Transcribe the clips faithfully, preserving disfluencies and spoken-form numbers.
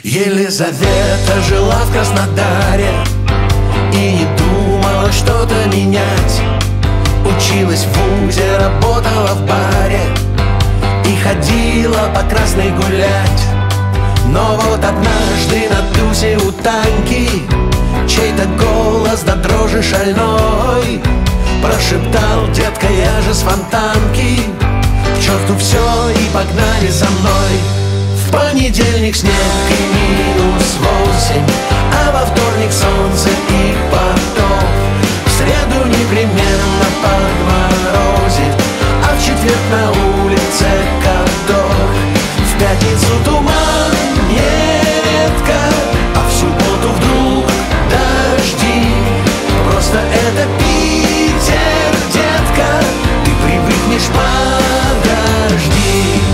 Елизавета жила в Краснодаре и не думала что-то менять. Училась в вузе, работала в баре и ходила по Красной гулять. Но вот однажды на тузе у Таньки чей-то голос до дрожи шальной прошептал: детка, я же с Фонтанки, к черту все и погнали за мной. В понедельник снег и минус восемь, а во вторник солнце и поток. В среду непременно подморозит, а в четверг на улице каток. В пятницу туман нередко, а в субботу вдруг дожди. Просто это Питер, детка, ты привыкнешь, подожди.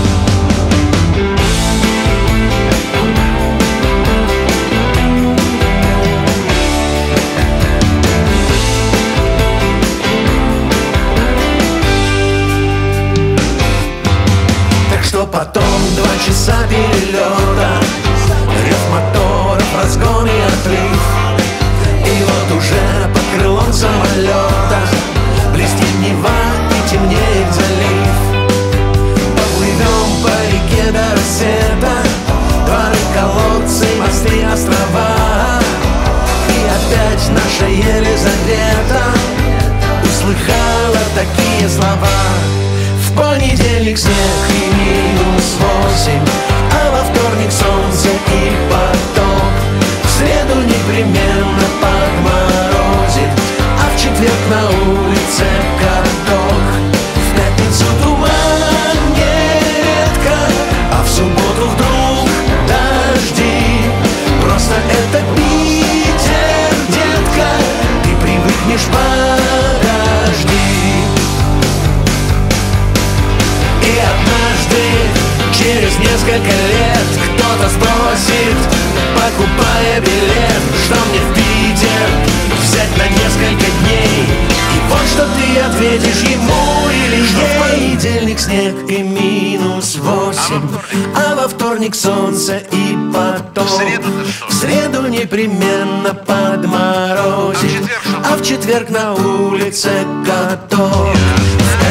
Что потом два часа перелета, рев моторов, разгон и отрыв. И вот уже под крылом самолета блестит Нева и темнеет залив. Поплывем по реке до рассвета, дворы, колодцы, мосты, острова. И опять наша Елизавета услыхала такие слова: в понедельник снег и минус восемь, а во вторник солнце и поток. В среду непременно подморозит, а в четверг на улице каток. В пятницу туман нередко, а в субботу вдруг дожди. Просто это Питер, детка, ты привыкнешь, подожди. И однажды, через несколько лет, кто-то спросит, покупая билет, что мне в Питер взять на несколько дней. И вот что ты ответишь ему или ей: в понедельник снег и минус восемь, а во вторник солнце и поток. В среду непременно подморозит, а в четверг на улице каток.